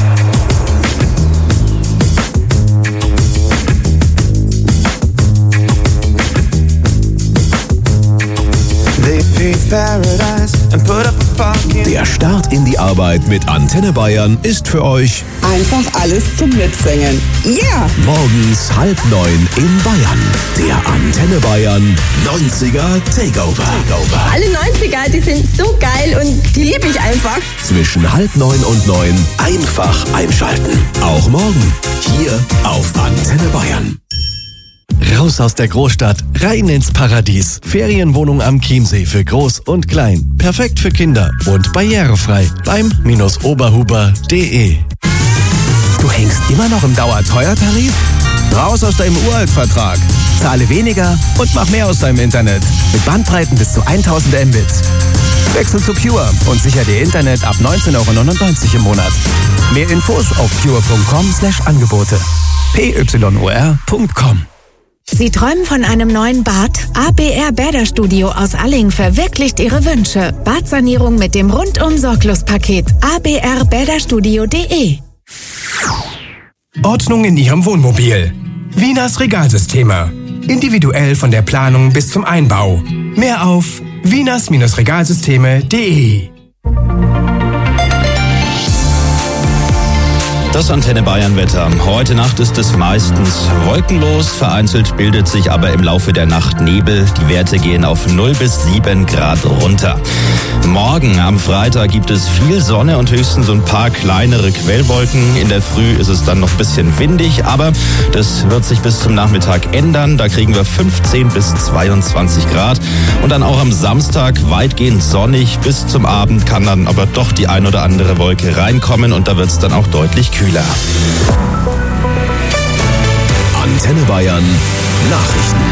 K: They paved paradise and put up a parking.
D: Der Start in die Arbeit mit Antenne Bayern ist für euch
F: Einfach alles zum Mitsingen. Yeah!
D: morgens halb neun in Bayern. Der Antenne Bayern neunziger Takeover.
F: Alle neunziger, die sind so geil und die liebe ich einfach.
D: Zwischen halb neun und neun einfach einschalten. Auch morgen hier auf Antenne Bayern.
G: Raus aus der Großstadt, rein ins Paradies. Ferienwohnung am Chiemsee für Groß und Klein. Perfekt für Kinder und barrierefrei beim oberhuber punkt de.
I: Du hängst immer noch im Dauerteuertarif? Raus aus deinem Uraltvertrag. Zahle weniger und mach mehr aus deinem Internet. Mit Bandbreiten bis zu tausend Mbits. Wechsel zu Pure und sicher dir Internet ab neunzehn Euro neunundneunzig im Monat. Mehr Infos auf pure punkt com slash Angebote. p y o r punkt com.
R: Sie träumen von einem neuen Bad? A B R Bäderstudio aus Alling verwirklicht Ihre Wünsche. Badsanierung mit dem Rundum-Sorglos-Paket. a b r bäderstudio punkt de.
X: Ordnung in Ihrem Wohnmobil. Wieners Regalsysteme. Individuell von der Planung bis zum Einbau. Mehr auf wieners Regalsysteme punkt de.
B: Das Antenne Bayern Wetter. Heute Nacht ist es meistens wolkenlos, vereinzelt bildet sich aber im Laufe der Nacht Nebel. Die Werte gehen auf null bis sieben Grad runter. Morgen am Freitag gibt es viel Sonne und höchstens so ein paar kleinere Quellwolken. In der Früh ist es dann noch ein bisschen windig, aber das wird sich bis zum Nachmittag ändern. Da kriegen wir fünfzehn bis zweiundzwanzig Grad. Und dann auch am Samstag weitgehend sonnig. Bis zum Abend kann dann aber doch die ein oder andere Wolke reinkommen und da wird es dann auch deutlich kühler.
D: Antenne Bayern Nachrichten.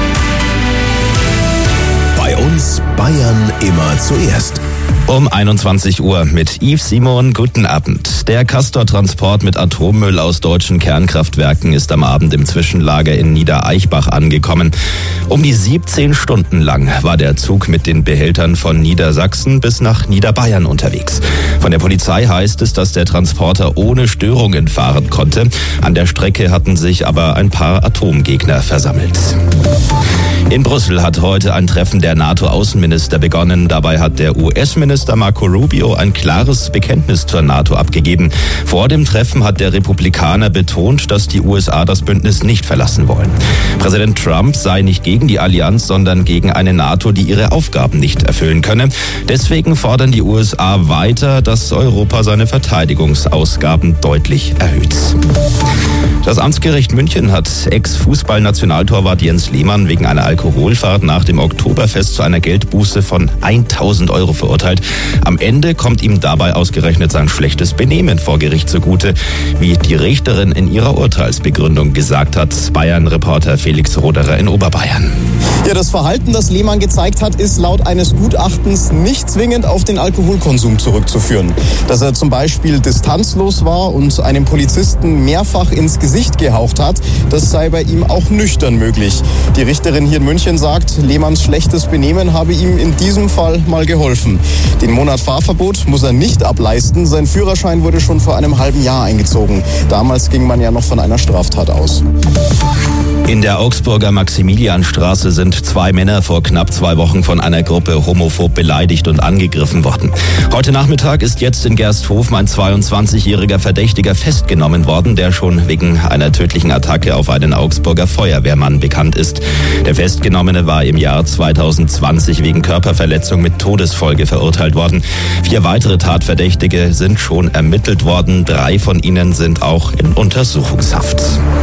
D: Bei uns Bayern immer zuerst.
B: Um einundzwanzig Uhr mit Yves Simon. Guten Abend. Der Castor-Transport mit Atommüll aus deutschen Kernkraftwerken ist am Abend im Zwischenlager in Niedereichbach angekommen. Um die siebzehn Stunden lang war der Zug mit den Behältern von Niedersachsen bis nach Niederbayern unterwegs. Von der Polizei heißt es, dass der Transporter ohne Störungen fahren konnte. An der Strecke hatten sich aber ein paar Atomgegner versammelt. In Brüssel hat heute ein Treffen der NATO-Außenminister begonnen. Dabei hat der U S-Minister Marco Rubio ein klares Bekenntnis zur NATO abgegeben. Vor dem Treffen hat der Republikaner betont, dass die U S A das Bündnis nicht verlassen wollen. Präsident Trump sei nicht gegen die Allianz, sondern gegen eine NATO, die ihre Aufgaben nicht erfüllen könne. Deswegen fordern die U S A weiter, dass Europa seine Verteidigungsausgaben deutlich erhöht. Das Amtsgericht München hat Ex-Fußball-Nationaltorwart Jens Lehmann wegen einer Alkoholfahrt nach dem Oktoberfest zu einer Geldbuße von tausend Euro verurteilt. Am Ende kommt ihm dabei ausgerechnet sein schlechtes Benehmen vor Gericht zugute, wie die Richterin in ihrer Urteilsbegründung gesagt hat. Bayern-Reporter Felix Roderer in Oberbayern.
C: Ja, das Verhalten, das Lehmann gezeigt hat, ist laut eines Gutachtens nicht zwingend auf den Alkoholkonsum zurückzuführen. Dass er zum Beispiel distanzlos war und einem Polizisten mehrfach ins Gesicht gehaucht hat, das sei bei ihm auch nüchtern möglich. Die Richterin hier in München sagt, Lehmanns schlechtes Benehmen habe ihm in diesem Fall mal geholfen. Den Monat Fahrverbot muss er nicht ableisten. Sein Führerschein wurde schon vor einem halben Jahr eingezogen. Damals ging man ja noch von einer Straftat aus.
B: In der Augsburger Maximilianstraße sind zwei Männer vor knapp zwei Wochen von einer Gruppe homophob beleidigt und angegriffen worden. Heute Nachmittag ist jetzt in Gersthofen ein zweiundzwanzigjähriger Verdächtiger festgenommen worden, der schon wegen einer tödlichen Attacke auf einen Augsburger Feuerwehrmann bekannt ist. Der Festgenommene war im Jahr zweitausendzwanzig wegen Körperverletzung mit Todesfolge verurteilt worden. Vier weitere Tatverdächtige sind schon ermittelt worden. Drei von ihnen sind auch in Untersuchungshaft.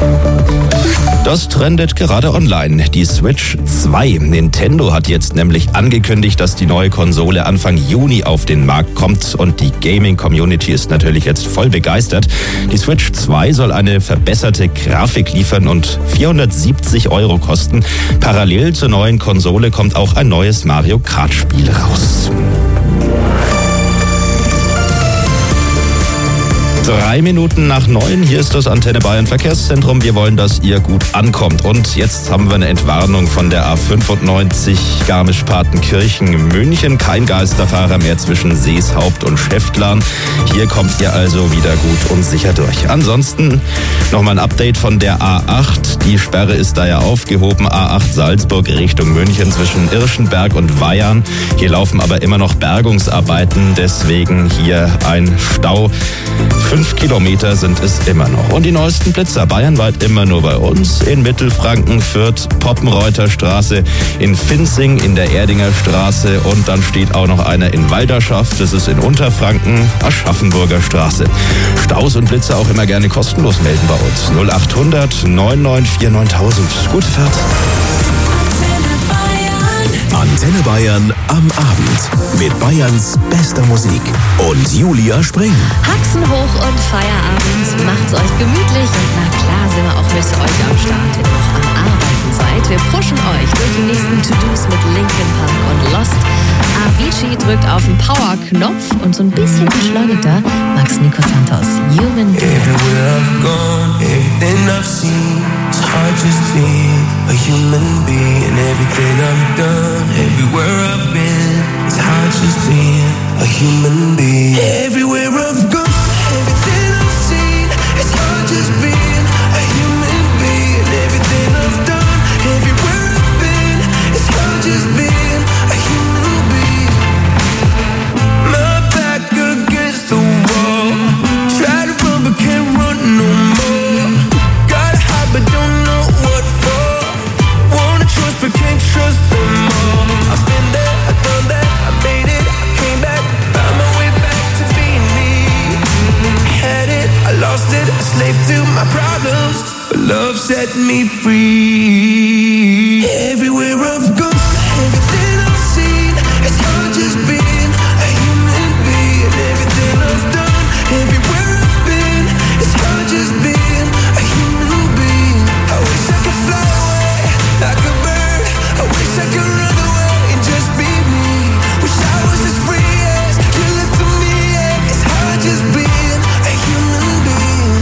B: Das trendet gerade online. Die Switch zwei. Nintendo hat jetzt nämlich angekündigt, dass die neue Konsole Anfang Juni auf den Markt kommt und die Gaming-Community ist natürlich jetzt voll begeistert. Die Switch zwei soll eine verbesserte Grafik liefern und vierhundertsiebzig Euro kosten. Parallel zur neuen Konsole kommt auch ein neues Mario Kart-Spiel raus. Drei Minuten nach neun, hier ist das Antenne Bayern Verkehrszentrum. Wir wollen, dass ihr gut ankommt. Und jetzt haben wir eine Entwarnung von der A fünfundneunzig Garmisch-Partenkirchen München. Kein Geisterfahrer mehr zwischen Seeshaupt und Schäftlarn. Hier kommt ihr also wieder gut und sicher durch. Ansonsten nochmal ein Update von der A acht. Die Sperre ist da ja aufgehoben. A acht Salzburg Richtung München zwischen Irschenberg und Weyarn. Hier laufen aber immer noch Bergungsarbeiten. Deswegen hier ein Stau. Fünf Kilometer sind es immer noch. Und die neuesten Blitzer bayernweit immer nur bei uns. In Mittelfranken, Fürth, Poppenreuther Straße, in Finzing, in der Erdinger Straße und dann steht auch noch einer in Walderschaft. Das ist in Unterfranken, Aschaffenburger Straße. Staus und Blitzer auch immer gerne kostenlos melden bei uns. null achthundert neun neun vier neuntausend. Gute Fahrt.
D: Antenne Bayern am Abend mit Bayerns bester Musik und Julia Spring.
H: Haxen hoch und Feierabend. Macht's euch gemütlich und na klar sind wir auch mit euch am Start, wenn ihr noch am Arbeiten seid. Wir pushen euch durch die nächsten To-Dos mit Linkin Park und Lost. Avicii drückt auf den Power-Knopf und so ein bisschen beschleunigter Max Nico Santos. Human Being.
U: Everywhere I've gone, everything I've seen, it's hard just being a human being. Everything I've done, everywhere I've been, it's hard just being a human being. Everywhere I've gone, everything I've seen, it's hard just being a human being. Everything I've done, everywhere I've been, it's hard just being a human being. My back against the wall, try to run but can't run.
K: problems, but love set me free. Everywhere I've gone, everything I've seen, it's hard just being a human being. Everything I've done, everywhere I've been, it's hard just being a human being. I wish I could fly away like a bird. I wish I could run away and just be me. Wish I was as free as you look to me. Yeah, it's hard just being a human being.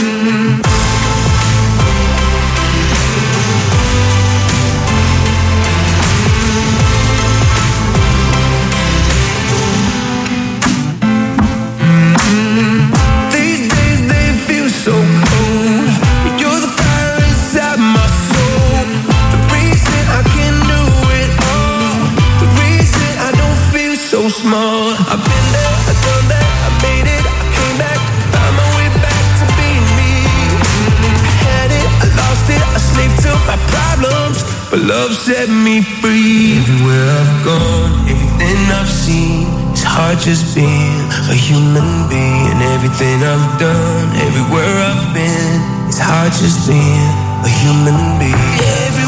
K: These days they feel so cold. You're the fire inside my soul. The reason I can do it all. The reason I don't feel so small. I've been there, I've done that, I made it, I came back, found my way back to being me. I had it, I lost it, I slaved to my problems, but love set me free. Everywhere I've gone, everything I've seen, it's hard just being a human being. Everything I've done, everywhere I've been, it's hard just being a human being. Everywhere